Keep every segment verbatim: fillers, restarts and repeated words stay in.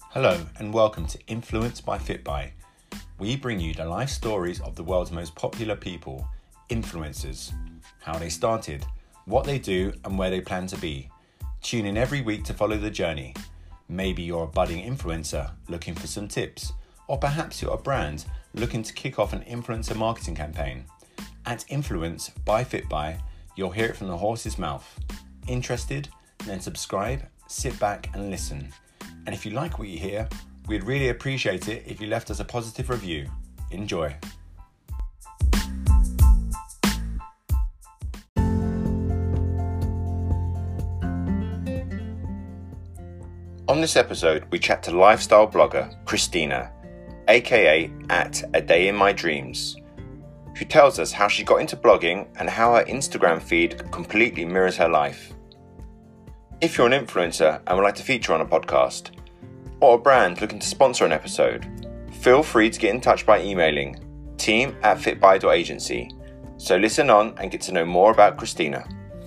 Hello and welcome to Influenced by FitBuy. We bring you the life stories of the world's most popular people, influencers, how they started, what they do and where they plan to be. Tune in every week to follow the journey. Maybe you're a budding influencer looking for some tips, or perhaps you're a brand looking to kick off an influencer marketing campaign. At Influenced by FitBuy, you'll hear it from the horse's mouth. Interested? Then subscribe, sit back and listen. And if you like what you hear, we'd really appreciate it if you left us a positive review. Enjoy. On this episode, we chat to lifestyle blogger Christina, aka at A Day in My Dreams, who tells us how she got into blogging and how her Instagram feed completely mirrors her life. If you're an influencer and would like to feature on a podcast, or a brand looking to sponsor an episode, feel free to get in touch by emailing team at fitbuy dot agency. So listen on and get to know more about Christina.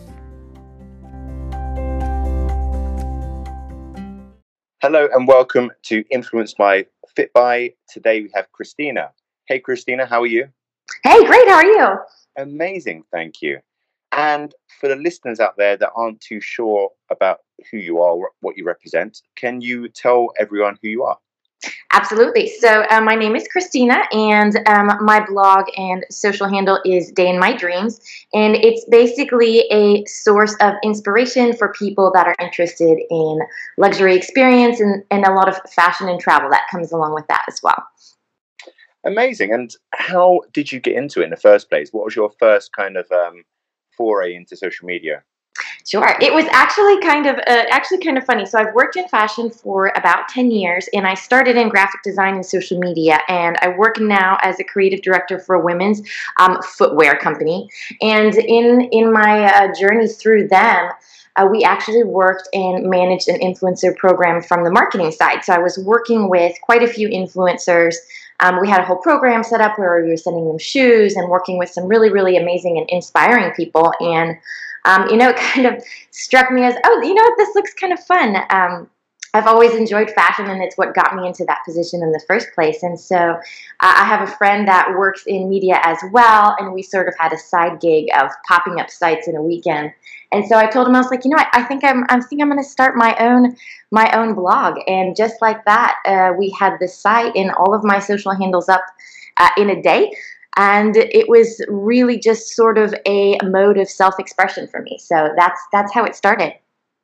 Hello and welcome to Influenced by FitBuy. Today we have Christina. Hey Christina, how are you? Hey, great, how are you? Amazing, thank you. And for the listeners out there that aren't too sure about who you are, what you represent, can you tell everyone who you are? Absolutely. So uh, my name is Christina, and um, my blog and social handle is Day in My Dreams. And it's basically a source of inspiration for people that are interested in luxury experience and, and a lot of fashion and travel that comes along with that as well. Amazing. And how did you get into it in the first place? What was your first kind of um, foray into social media? Sure. It was actually kind of uh, actually kind of funny. So I've worked in fashion for about ten years, and I started in graphic design and social media, and I work now as a creative director for a women's um, footwear company. And in in my uh, journey through them, uh, we actually worked and managed an influencer program from the marketing side. So I was working with quite a few influencers. Um, we had a whole program set up where we were sending them shoes and working with some really, really amazing and inspiring people. And Um, you know, it kind of struck me as, oh, you know what, this looks kind of fun. Um, I've always enjoyed fashion, and it's what got me into that position in the first place. And so uh, I have a friend that works in media as well, and we sort of had a side gig of popping up sites in a weekend. And so I told him, I was like, you know, I, I think I'm, I think I'm going to start my own, my own blog. And just like that, uh, we had the site and all of my social handles up uh, in a day. And it was really just sort of a mode of self-expression for me. So that's that's how it started.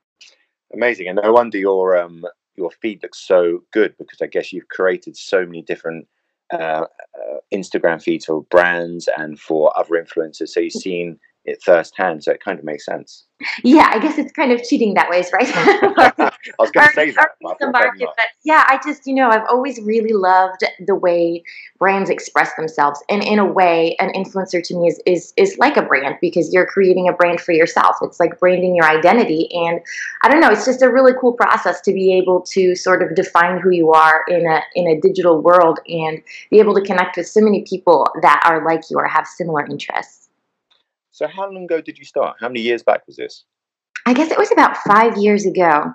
Amazing. And no wonder your um your feed looks so good, because I guess you've created so many different uh, uh, Instagram feeds for brands and for other influencers. So you've seen it firsthand. So it kind of makes sense. Yeah, I guess it's kind of cheating that way, right? I was going to say that. But the market, but yeah, I just, you know, I've always really loved the way brands express themselves, and in a way, an influencer to me is is is like a brand, because you're creating a brand for yourself. It's like branding your identity, and I don't know, it's just a really cool process to be able to sort of define who you are in a in a digital world and be able to connect with so many people that are like you or have similar interests. So how long ago did you start? How many years back was this? I guess it was about five years ago.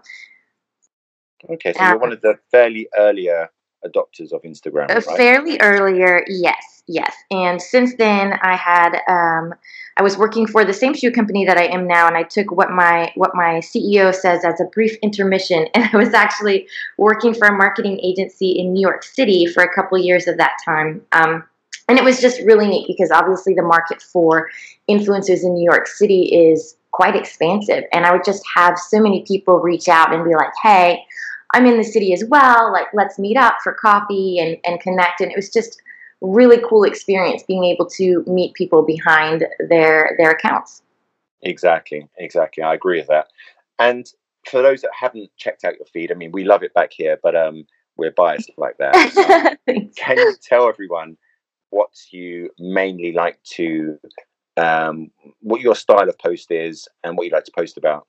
Okay, so you're one of the fairly earlier adopters of Instagram, Uh, right? fairly earlier, yes, yes. And since then, I had um, I was working for the same shoe company that I am now, and I took what my what my C E O says as a brief intermission, and I was actually working for a marketing agency in New York City for a couple of years of that time. Um, and it was just really neat, because obviously the market for influencers in New York City is quite expansive, and I would just have so many people reach out and be like, "Hey, I'm in the city as well, like, let's meet up for coffee and, and connect." And it was just really cool experience being able to meet people behind their their accounts. Exactly, exactly. I agree with that. And for those that haven't checked out your feed, I mean, we love it back here, but um, we're biased like that. Um, can you tell everyone what you mainly like to, um, what your style of post is and what you like to post about?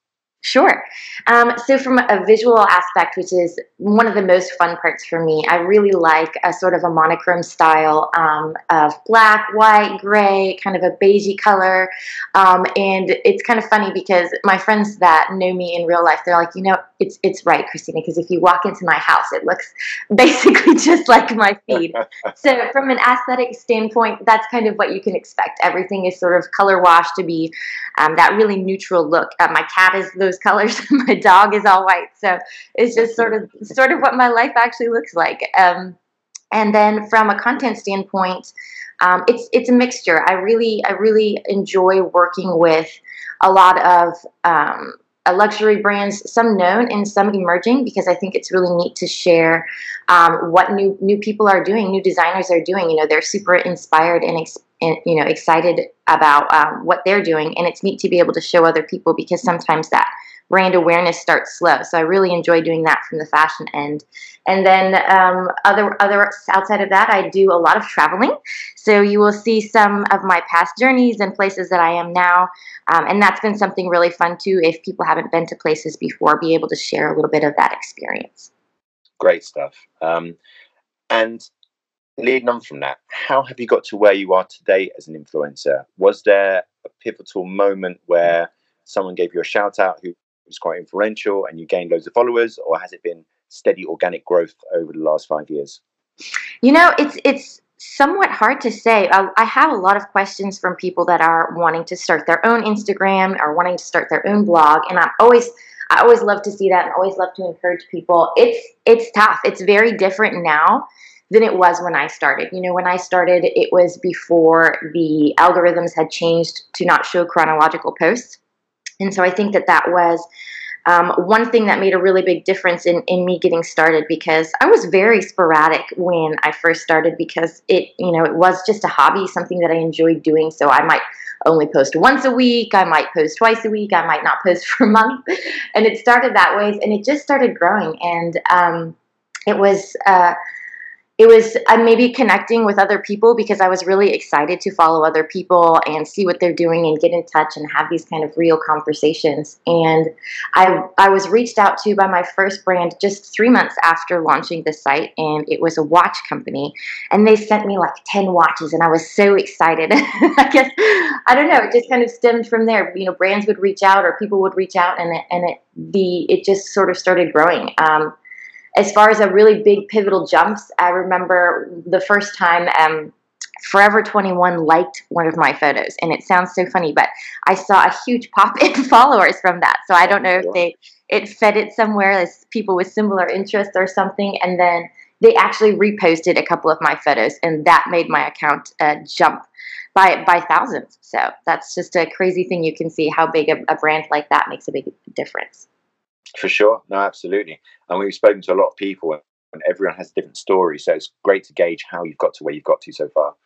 Sure. Um, so, from a visual aspect, which is one of the most fun parts for me, I really like a sort of a monochrome style um, of black, white, gray, kind of a beigey color. Um, and it's kind of funny because my friends that know me in real life, they're like, you know, it's it's right, Christina, because if you walk into my house, it looks basically just like my feed. So, from an aesthetic standpoint, that's kind of what you can expect. Everything is sort of color washed to be um, that really neutral look. Uh, my cat is those colors. My dog is all white. So it's just sort of sort of what my life actually looks like. Um, and then from a content standpoint, um, it's it's a mixture. I really I really enjoy working with a lot of um, uh, luxury brands, some known and some emerging, because I think it's really neat to share um, what new new people are doing, new designers are doing. You know, they're super inspired and, ex- and you know excited about um, what they're doing, and it's neat to be able to show other people because sometimes that brand awareness starts slow. So I really enjoy doing that from the fashion end. And then um, other other outside of that, I do a lot of traveling. So you will see some of my past journeys and places that I am now. Um, and that's been something really fun too. If people haven't been to places before, be able to share a little bit of that experience. Great stuff. Um, and leading on from that, how have you got to where you are today as an influencer? Was there a pivotal moment where someone gave you a shout out who was quite influential and you gained loads of followers, or has it been steady organic growth over the last five years? You know, it's it's somewhat hard to say. I, I have a lot of questions from people that are wanting to start their own Instagram or wanting to start their own blog, and I'm always I always love to see that and always love to encourage people. It's it's tough. It's very different now than it was when I started. You know, when I started, it was before the algorithms had changed to not show chronological posts. And so I think that that was um, one thing that made a really big difference in, in me getting started, because I was very sporadic when I first started, because it, you know, it was just a hobby, something that I enjoyed doing. So I might only post once a week. I might post twice a week. I might not post for a month. And it started that way, and it just started growing. And um, it was, uh, It was uh, maybe connecting with other people, because I was really excited to follow other people and see what they're doing and get in touch and have these kind of real conversations. And I I was reached out to by my first brand just three months after launching the site, and it was a watch company, and they sent me like ten watches, and I was so excited. I guess I don't know. It just kind of stemmed from there. You know, brands would reach out or people would reach out, and it, and it the it just sort of started growing. Um, As far as a really big pivotal jumps, I remember the first time um, Forever twenty-one liked one of my photos, and it sounds so funny, but I saw a huge pop in followers from that. So I don't know if they it fed it somewhere as people with similar interests or something, and then they actually reposted a couple of my photos, and that made my account uh, jump by by thousands. So that's just a crazy thing. You can see how big a, a brand like that makes a big difference. For sure. No, absolutely. And we've spoken to a lot of people, and everyone has a different story. So it's great to gauge how you've got to where you've got to so far.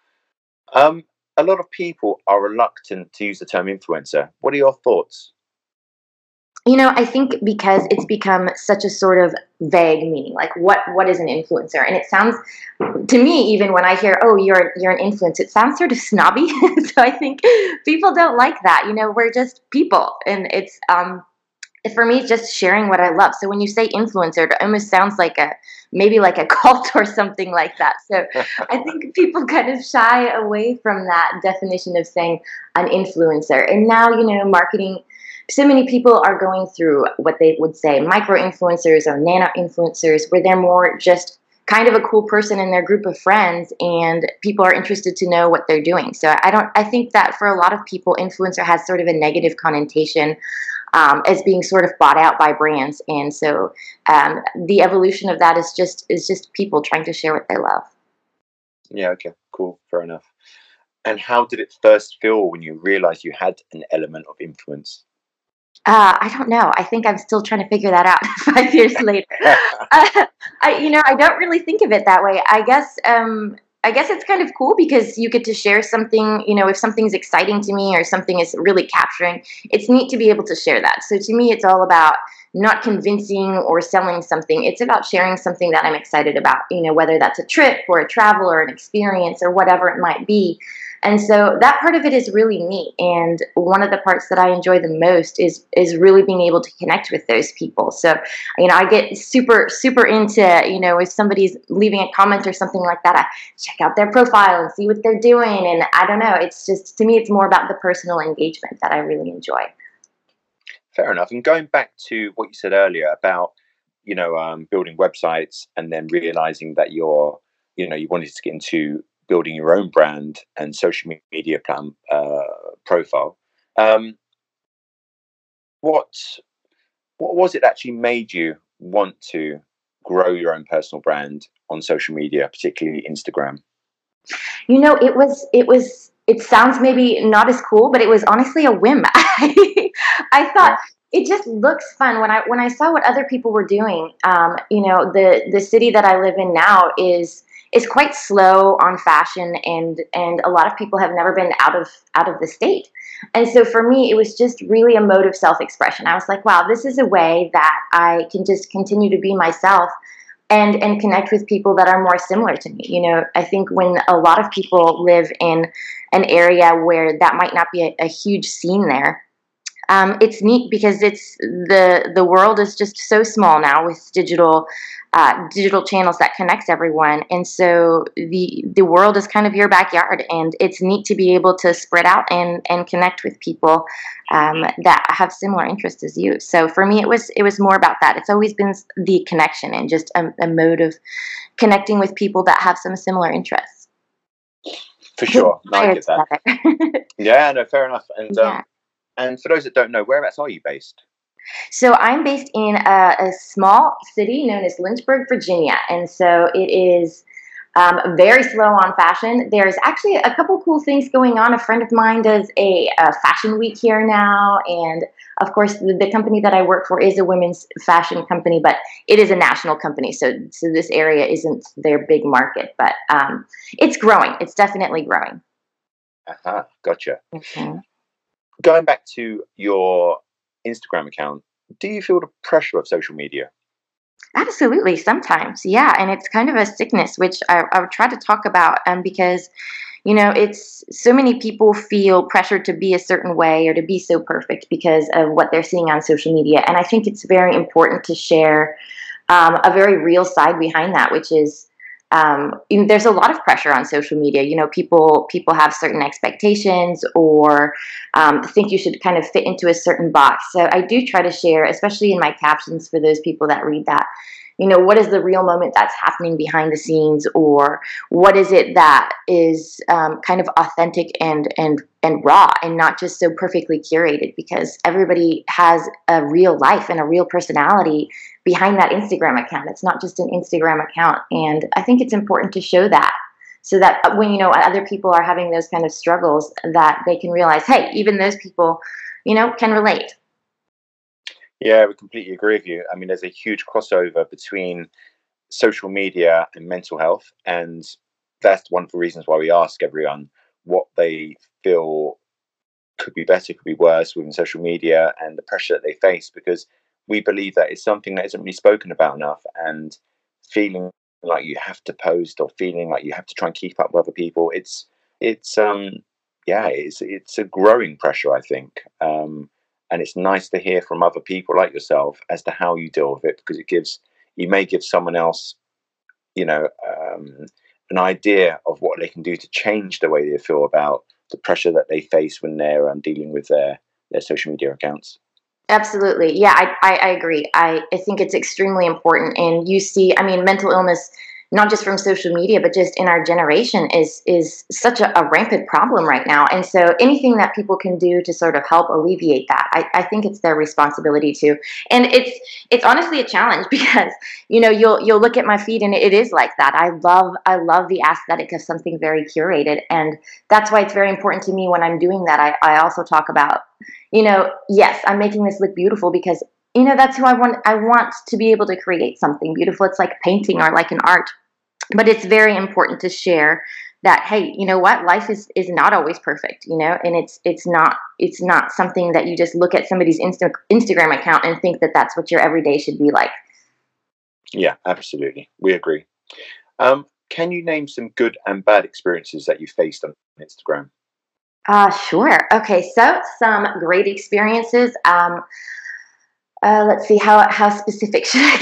Um, a lot of people are reluctant to use the term influencer. What are your thoughts? You know, I think because it's become such a sort of vague meaning, like what what is an influencer? And it sounds to me, even when I hear, oh, you're you're an influencer, it sounds sort of snobby. So I think people don't like that. You know, we're just people, and it's um for me, it's just sharing what I love. So when you say influencer, it almost sounds like a maybe like a cult or something like that. So I think people kind of shy away from that definition of saying an influencer. And now, you know, marketing, so many people are going through what they would say micro influencers or nano influencers, where they're more just kind of a cool person in their group of friends, and people are interested to know what they're doing. So I don't, I think that for a lot of people, influencer has sort of a negative connotation um, as being sort of bought out by brands. And so um, the evolution of that is just, is just people trying to share what they love. Yeah. Okay, cool. Fair enough. And how did it first feel when you realized you had an element of influence? Uh, I don't know. I think I'm still trying to figure that out five years later. Uh, I, you know, I don't really think of it that way. I guess, um, I guess it's kind of cool because you get to share something. You know, if something's exciting to me or something is really capturing, it's neat to be able to share that. So to me, it's all about not convincing or selling something. It's about sharing something that I'm excited about. You know, whether that's a trip or a travel or an experience or whatever it might be. And so that part of it is really neat. And one of the parts that I enjoy the most is is really being able to connect with those people. So, you know, I get super, super into, you know, if somebody's leaving a comment or something like that, I check out their profile and see what they're doing. And I don't know, it's just, to me, it's more about the personal engagement that I really enjoy. Fair enough. And going back to what you said earlier about, you know, um, building websites and then realizing that you're, you know, you wanted to get into building your own brand and social media plan uh, profile. Um, what what was it that actually made you want to grow your own personal brand on social media, particularly Instagram? You know, it was it was it sounds maybe not as cool, but it was honestly a whim. I, I thought it just looks fun when I when I saw what other people were doing. Um, you know, the the city that I live in now is is quite slow on fashion, and and a lot of people have never been out of out of the state. And so for me, it was just really a mode of self-expression. I was like, wow, this is a way that I can just continue to be myself and and connect with people that are more similar to me. You know, I think when a lot of people live in an area where that might not be a, a huge scene there, um, it's neat because it's the the world is just so small now with digital uh, digital channels that connects everyone, and so the the world is kind of your backyard, and it's neat to be able to spread out and and connect with people um, that have similar interests as you. So for me, it was it was more about that. It's always been the connection and just a, a mode of connecting with people that have some similar interests. For sure, no, I get that. Yeah, no, fair enough. And um, Yeah. and for those that don't know, whereabouts are you based? So I'm based in a, a small city known as Lynchburg, Virginia, and so it is um, very slow on fashion. There's actually a couple cool things going on. A friend of mine does a, a fashion week here now, and of course, the, the company that I work for is a women's fashion company, but it is a national company, so so this area isn't their big market, but um, it's growing. It's definitely growing. Uh-huh, gotcha. Mhm. Going back to your Instagram account, do you feel the pressure of social media? Absolutely, sometimes, yeah, and it's kind of a sickness, which I, I would try to talk about, um, because you know, it's so many people feel pressured to be a certain way or to be so perfect because of what they're seeing on social media, and I think it's very important to share um, a very real side behind that, which is um, you know, there's a lot of pressure on social media. You know, people people have certain expectations or um, think you should kind of fit into a certain box. So I do try to share, especially in my captions for those people that read that. You know, what is the real moment that's happening behind the scenes, or what is it that is um, kind of authentic and and and raw, and not just so perfectly curated? Because everybody has a real life and a real personality behind that Instagram account. It's not just an Instagram account. And I think it's important to show that so that when, you know, other people are having those kind of struggles, that they can realize, hey, even those people, you know, can relate. Yeah, we completely agree with you. I mean, there's a huge crossover between social media and mental health, and that's one of the reasons why we ask everyone what they feel could be better, could be worse within social media, and the pressure that they face, because we believe that it's something that isn't really spoken about enough. And feeling like you have to post or feeling like you have to try and keep up with other people, it's it's um yeah, it's it's a growing pressure, I think. Um, and it's nice to hear from other people like yourself as to how you deal with it, because it gives you may give someone else, you know, um, an idea of what they can do to change the way they feel about the pressure that they face when they're um, dealing with their their social media accounts. Absolutely. Yeah, I, I, I agree. I, I think it's extremely important. And you see, I mean, mental illness, not just from social media, but just in our generation is is such a, a rampant problem right now. And so anything that people can do to sort of help alleviate that, I, I think it's their responsibility to. And it's it's honestly a challenge because, you know, you'll you'll look at my feed and it is like that. I love I love the aesthetic of something very curated. And that's why it's very important to me when I'm doing that. I, I also talk about, you know, yes, I'm making this look beautiful because, you know, that's who I want. I want to be able to create something beautiful. It's like painting or like an art, but it's very important to share that, hey, you know what, life is is not always perfect, you know, and it's it's not it's not something that you just look at somebody's Insta- Instagram account and think that that's what your everyday should be like. Yeah, absolutely, we agree. Um, can you name some good and bad experiences that you faced on Instagram? Uh, sure. Okay, so some great experiences. Um, uh, let's see, how how specific should I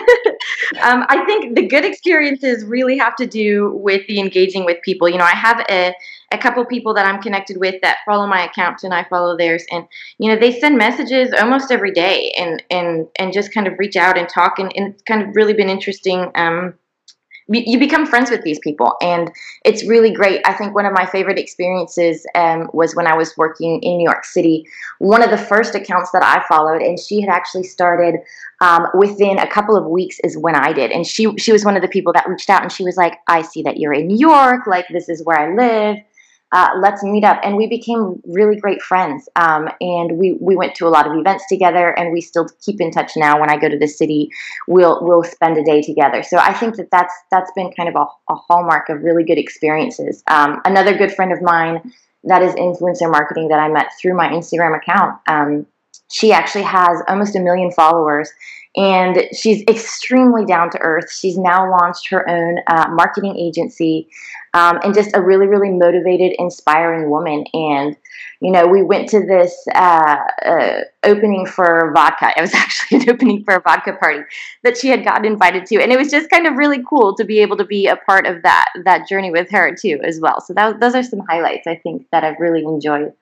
get? um, I think the good experiences really have to do with the engaging with people. You know, I have a a couple people that I'm connected with that follow my account and I follow theirs, and you know they send messages almost every day, and and and just kind of reach out and talk, and, and it's kind of really been interesting. Um, you become friends with these people, and it's really great. I think one of my favorite experiences um, was when I was working in New York City. One of the first accounts that I followed, and she had actually started um, within a couple of weeks is when I did, and she she was one of the people that reached out, and she was like, I see that you're in New York, like this is where I live, uh, let's meet up. And we became really great friends, um, and we we went to a lot of events together, and we still keep in touch now. When I go to the city, we'll we'll spend a day together. So I think that that's that's been kind of a, a hallmark of really good experiences. Um, another good friend of mine that is influencer marketing that I met through my Instagram account. Um, she actually has almost a million followers, and she's extremely down to earth. She's now launched her own uh, marketing agency, um, and just a really, really motivated, inspiring woman. And, you know, we went to this uh, uh, opening for vodka. It was actually an opening for a vodka party that she had gotten invited to. And it was just kind of really cool to be able to be a part of that, that journey with her too, as well. So that, those are some highlights, I think, that I've really enjoyed.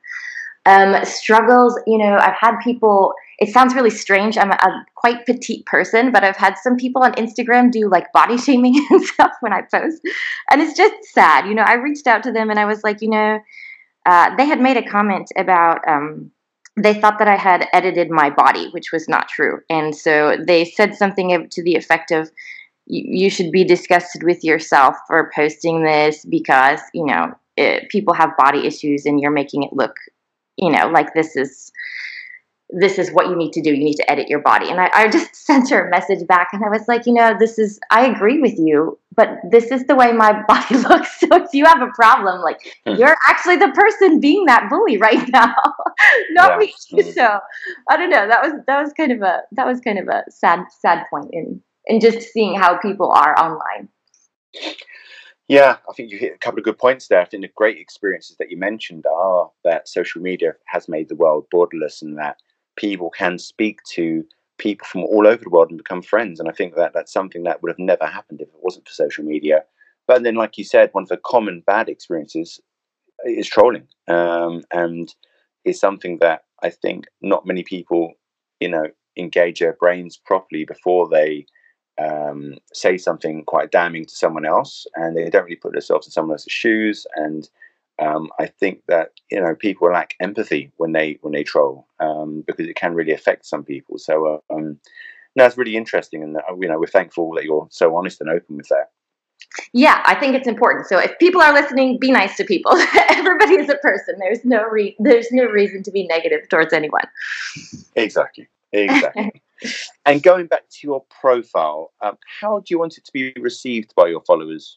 Um, struggles, you know, I've had people, it sounds really strange. I'm a, a quite petite person, but I've had some people on Instagram do like body shaming and stuff when I post. And it's just sad. You know, I reached out to them and I was like, you know, uh, they had made a comment about, um, they thought that I had edited my body, which was not true. And so they said something to the effect of, you should be disgusted with yourself for posting this because, you know, it, people have body issues and you're making it look, you know, like this is this is what you need to do. You need to edit your body. And I, I just sent her a message back and I was like, you know, this is, I agree with you, but this is the way my body looks. So if you have a problem, like you're actually the person being that bully right now, not me. So I don't know. That was, that was kind of a, that was kind of a sad, sad point in, in just seeing how people are online. Yeah, I think you hit a couple of good points there. I think the great experiences that you mentioned are that social media has made the world borderless and that people can speak to people from all over the world and become friends. And I think that that's something that would have never happened if it wasn't for social media. But then, like you said, one of the common bad experiences is trolling. Um, and it's something that I think not many people, you know, engage their brains properly before they Um, say something quite damning to someone else, and they don't really put themselves in someone else's shoes. And um, I think that you know people lack empathy when they when they troll, um, because it can really affect some people. So uh, um, no, it's really interesting, and uh, you know we're thankful that you're so honest and open with that. Yeah, I think it's important. So if people are listening, be nice to people. Everybody is a person. There's no re- there's no reason to be negative towards anyone. Exactly. Exactly. And going back to your profile, um, how do you want it to be received by your followers?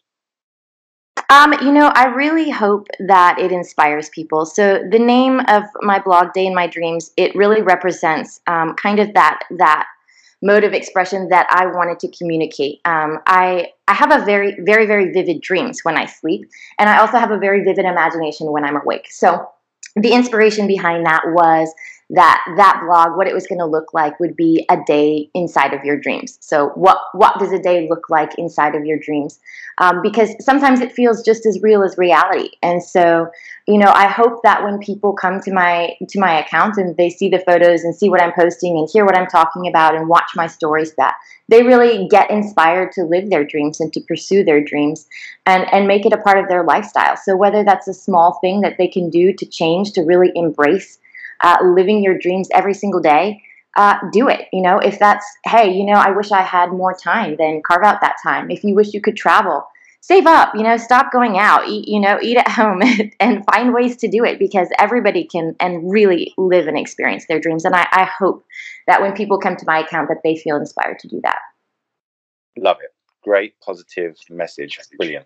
Um, you know, I really hope that it inspires people. So the name of my blog, Day in My Dreams, it really represents um, kind of that that mode of expression that I wanted to communicate. Um, I I have a very, very, very vivid dreams when I sleep, and I also have a very vivid imagination when I'm awake. So the inspiration behind that was that that blog, what it was going to look like would be a day inside of your dreams. So what what does a day look like inside of your dreams? Um, because sometimes it feels just as real as reality. And so, you know, I hope that when people come to my to my account and they see the photos and see what I'm posting and hear what I'm talking about and watch my stories, that they really get inspired to live their dreams and to pursue their dreams and, and make it a part of their lifestyle. So whether that's a small thing that they can do to change, to really embrace Uh, living your dreams every single day, uh, do it. You know, if that's, hey, you know, I wish I had more time, then carve out that time. If you wish you could travel, save up, you know, stop going out, eat, you know, eat at home and find ways to do it, because everybody can and really live and experience their dreams. And I, I hope that when people come to my account that they feel inspired to do that. Love it. Great positive message. Brilliant.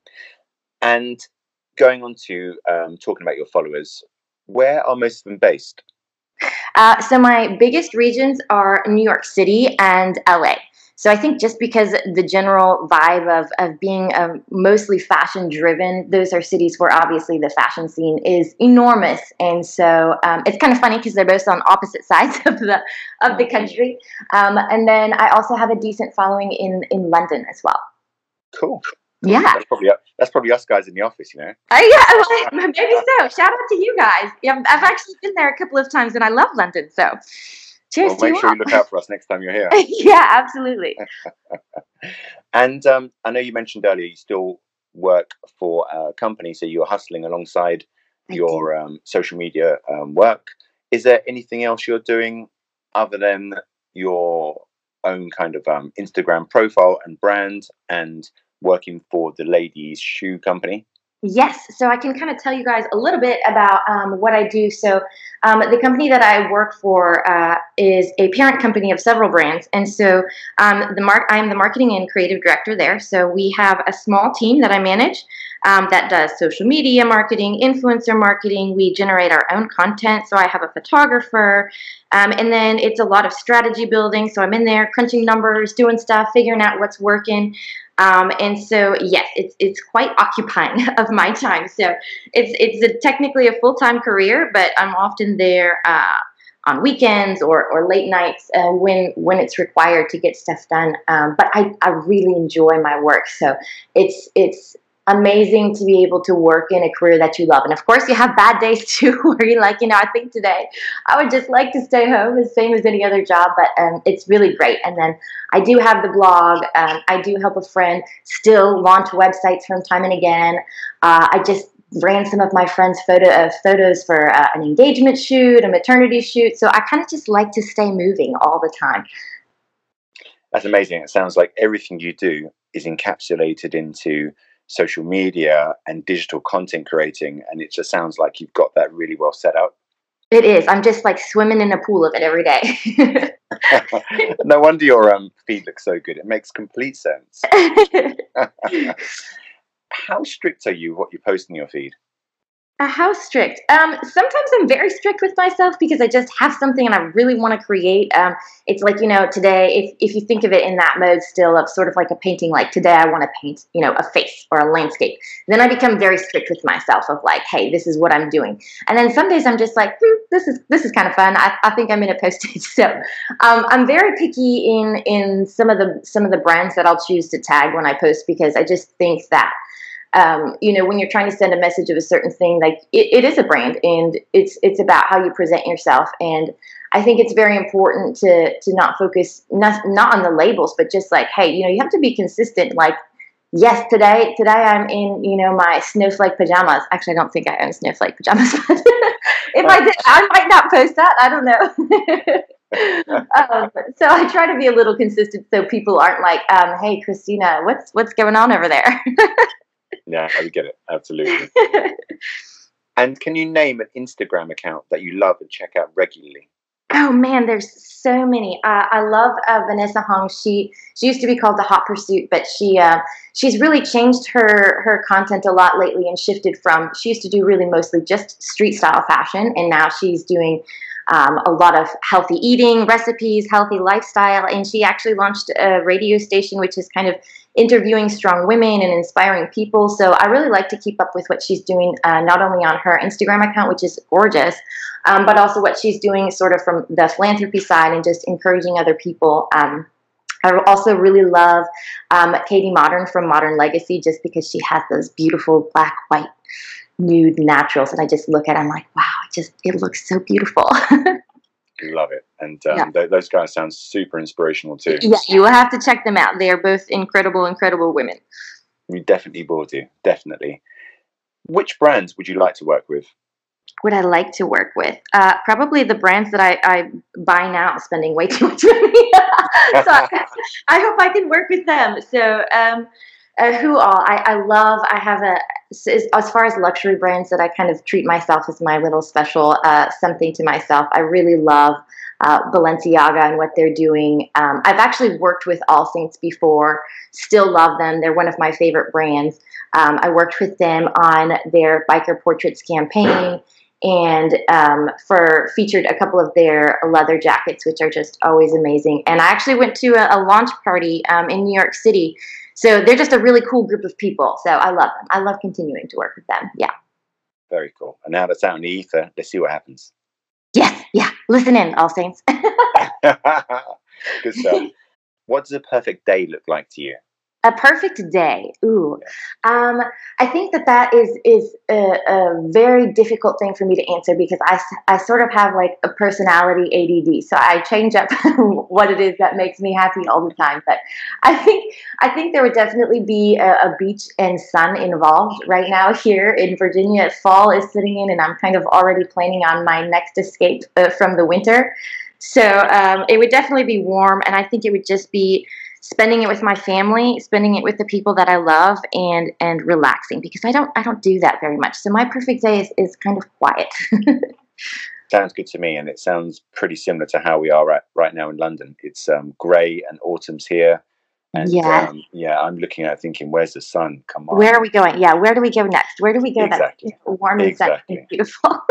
And going on to um, talking about your followers, where are most of them based? Uh, so my biggest regions are New York City and L A. So I think just because the general vibe of, of being um, mostly fashion driven, those are cities where obviously the fashion scene is enormous. And so um, it's kind of funny because they're both on opposite sides of the of the country. Um, and then I also have a decent following in, in London as well. Cool. Yeah. That's probably, that's probably us guys in the office, you know? Uh, yeah, well, maybe so. Shout out to you guys. Yeah, I've actually been there a couple of times and I love London. So cheers well, to make you sure all. you look out for us next time you're here. Yeah, absolutely. And um, I know you mentioned earlier you still work for a company, so you're hustling alongside I your um, social media um, work. Is there anything else you're doing other than your own kind of um, Instagram profile and brand and working for the ladies' shoe company? Yes, so I can kind of tell you guys a little bit about um, what I do. So, um, the company that I work for uh, is a parent company of several brands, and so um, the mark I am the marketing and creative director there. So we have a small team that I manage um, that does social media marketing, influencer marketing. We generate our own content. So I have a photographer, um, and then it's a lot of strategy building. So I'm in there crunching numbers, doing stuff, figuring out what's working. Um, and so, yes, it's it's quite occupying of my time. So it's it's a, technically a full time career, but I'm often there uh, on weekends or, or late nights uh, when when it's required to get stuff done. Um, but I, I really enjoy my work, so it's it's amazing to be able to work in a career that you love. And of course, you have bad days too, where you're like, you know, I think today I would just like to stay home, the same as any other job. But um, it's really great. And then I do have the blog. Um, I do help a friend still launch websites from time and again. Uh, I just ran some of my friends' photo uh, photos for uh, an engagement shoot, a maternity shoot. So I kind of just like to stay moving all the time. That's amazing. It sounds like everything you do is encapsulated into social media and digital content creating, and it just sounds like you've got that really well set out. It is. I'm just like swimming in a pool of it every day. No wonder your um, feed looks so good. It makes complete sense. How strict are you what you post in your feed? Uh, how strict? Um, sometimes I'm very strict with myself because I just have something and I really want to create. Um, it's like, you know, today, if, if you think of it in that mode still of sort of like a painting, like today I want to paint, you know, a face or a landscape. Then I become very strict with myself of like, hey, this is what I'm doing. And then some days I'm just like, hmm, this is this is kind of fun. I, I think I'm going to post it. So um, I'm very picky in in some of the some of the brands that I'll choose to tag when I post because I just think that Um, you know, when you're trying to send a message of a certain thing, like it, it is a brand and it's it's about how you present yourself. And I think it's very important to to not focus not, not on the labels, but just like, hey, you know, you have to be consistent. Like, yes, today today I'm in, you know, my snowflake pajamas. Actually, I don't think I own snowflake pajamas, but if I did, I might not post that. I don't know. um, so I try to be a little consistent so people aren't like, um, hey, Christina, what's what's going on over there? Yeah, I get it. Absolutely. And can you name an Instagram account that you love and check out regularly? Oh man, there's so many. Uh, I love uh, Vanessa Hong. She she used to be called The Hot Pursuit, but she uh, she's really changed her her content a lot lately and shifted from. She used to do really mostly just street style fashion, and now she's doing um, a lot of healthy eating recipes, healthy lifestyle, and she actually launched a radio station which is kind of interviewing strong women and inspiring people. So I really like to keep up with what she's doing, uh, not only on her Instagram account, which is gorgeous, um, but also what she's doing sort of from the philanthropy side and just encouraging other people. Um, I also really love um, Katie Modern from Modern Legacy, just because she has those beautiful black, white, nude naturals. And I just look at it, I'm like, wow, it just, it looks so beautiful. Love it. And um, Yeah. th- those guys sound super inspirational too. Yeah, you will have to check them out. They are both incredible, incredible women. We definitely will do. Definitely. Which brands would you like to work with? Would I like to work with? Uh, probably the brands that I, I buy now, spending way too much money. So I, I hope I can work with them. So um, uh, who all? I, I love, I have a, as, as far as luxury brands that I kind of treat myself as my little special uh, something to myself. I really love uh, Balenciaga and what they're doing. Um, I've actually worked with All Saints before, still love them. They're one of my favorite brands. Um, I worked with them on their Biker Portraits campaign. and um, for featured a couple of their leather jackets, which are just always amazing. And I actually went to a, a launch party um, in New York City. So they're just a really cool group of people. So I love them. I love continuing to work with them. Yeah. Very cool. And now that's out in the ether, let's see what happens. Yes. Yeah. Listen in, All Saints. Good stuff. What does a perfect day look like to you? A perfect day. Ooh. Um, I think that that is is a, a very difficult thing for me to answer because I, I sort of have like a personality A D D. So I change up what it is that makes me happy all the time. But I think I think there would definitely be a, a beach and sun involved right now here in Virginia. Fall is sitting in and I'm kind of already planning on my next escape uh, from the winter. So um, it would definitely be warm, and I think it would just be spending it with my family, spending it with the people that I love, and and relaxing because I don't I don't do that very much. So my perfect day is, is kind of quiet. Sounds good to me, and it sounds pretty similar to how we are at right now in London. It's um, grey and autumn's here, and yeah, um, yeah, I'm looking at it thinking, where's the sun? Come on, where are we going? Yeah, where do we go next? Where do we go exactly. next? Warm and exactly. sunny and beautiful.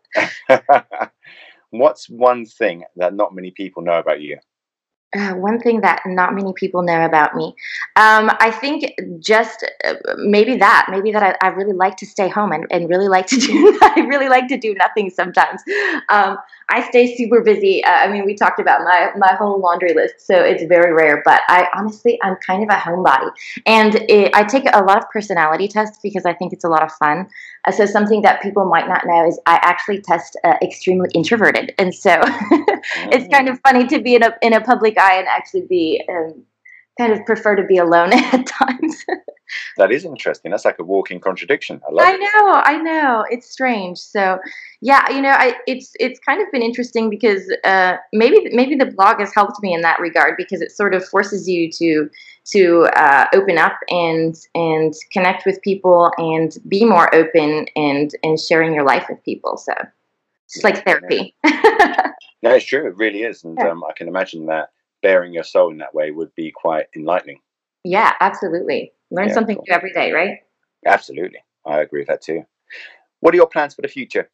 What's one thing that not many people know about you? Uh, one thing that not many people know about me. Um, I think just uh, maybe that, maybe that I, I really like to stay home and, and really like to do, I really like to do nothing sometimes. Um, I stay super busy. Uh, I mean, we talked about my, my whole laundry list, so it's very rare, but I honestly, I'm kind of a homebody. And it, I take a lot of personality tests because I think it's a lot of fun. Uh, so something that people might not know is I actually test uh, extremely introverted. And so it's kind of funny to be in a, in a public eye and actually be um, kind of prefer to be alone at times. That is interesting. That's like a walking contradiction. I love I it. know, I know. It's strange. So, yeah, you know, I, it's it's kind of been interesting because uh, maybe maybe the blog has helped me in that regard because it sort of forces you to to uh, open up and and connect with people and be more open and and sharing your life with people. So it's like therapy. No, it's true. It really is, and Yeah. um, I can imagine that bearing your soul in that way would be quite enlightening. Yeah, absolutely. Learn Yeah, something cool. new every day, right? Absolutely, I agree with that too. What are your plans for the future?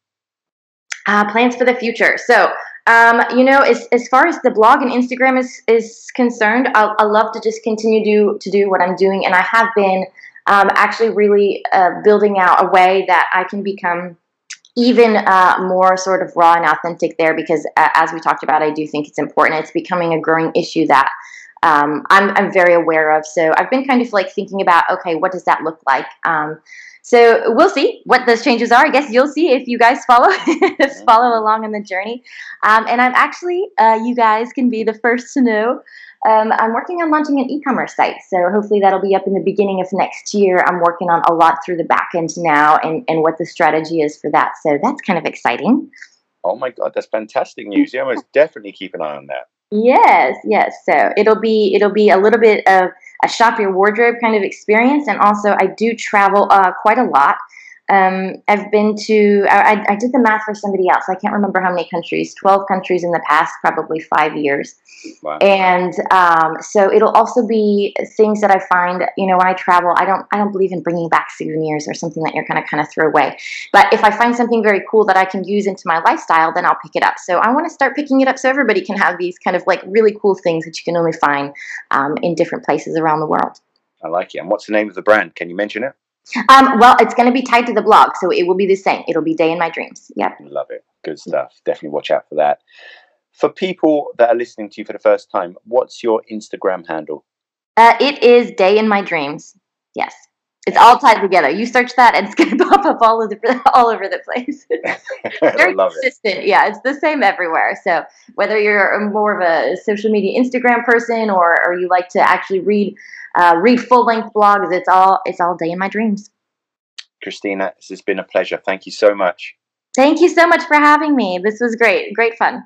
Uh, plans for the future. So, um, you know, as as far as the blog and Instagram is is concerned, I I love to just continue to to do what I'm doing, and I have been um, actually really uh, building out a way that I can become even uh, more sort of raw and authentic there because uh, as we talked about, I do think it's important. It's becoming a growing issue that um, I'm, I'm very aware of. So I've been kind of like thinking about, okay, what does that look like? Um, so we'll see what those changes are. I guess you'll see if you guys follow follow along on the journey. Um, and I'm actually, uh, you guys can be the first to know. Um, I'm working on launching an e-commerce site, so hopefully that'll be up in the beginning of next year. I'm working on a lot through the back end now and, and what the strategy is for that. So that's kind of exciting. Oh my God, that's fantastic news. Yeah, I must definitely keep an eye on that. Yes, yes. So it'll be it'll be a little bit of a shop your wardrobe kind of experience, and also I do travel uh, quite a lot. Um, I've been to, I, I did the math for somebody else. I can't remember how many countries, twelve countries in the past, probably five years. Wow. And um, so it'll also be things that I find, you know, when I travel, I don't, I don't believe in bringing back souvenirs or something that you're going to kind of throw away. But if I find something very cool that I can use into my lifestyle, then I'll pick it up. So I want to start picking it up so everybody can have these kind of like really cool things that you can only find um, in different places around the world. I like it. And what's the name of the brand? Can you mention it? Um, well, it's going to be tied to the blog, so it will be the same. It'll be Day in My Dreams. Yep. Love it. Good stuff. Definitely watch out for that. For people that are listening to you for the first time, what's your Instagram handle? Uh, it is Day in My Dreams. Yes. It's all tied together. You search that and it's going to pop up all over the, all over the place. Very I love consistent. it. Yeah, it's the same everywhere. So whether you're more of a social media Instagram person or, or you like to actually read uh, read full length blogs, it's all it's all Day in My Dreams. Christina, this has been a pleasure. Thank you so much. Thank you so much for having me. This was great. Great fun.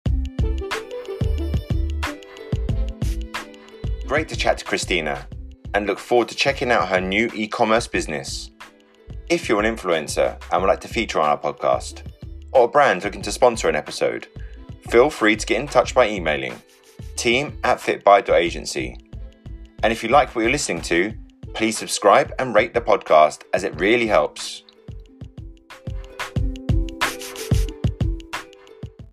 Great to chat to Christina, and look forward to checking out her new e-commerce business. If you're an influencer and would like to feature on our podcast, or a brand looking to sponsor an episode, feel free to get in touch by emailing team at fitby dot agency. And if you like what you're listening to, please subscribe and rate the podcast as it really helps.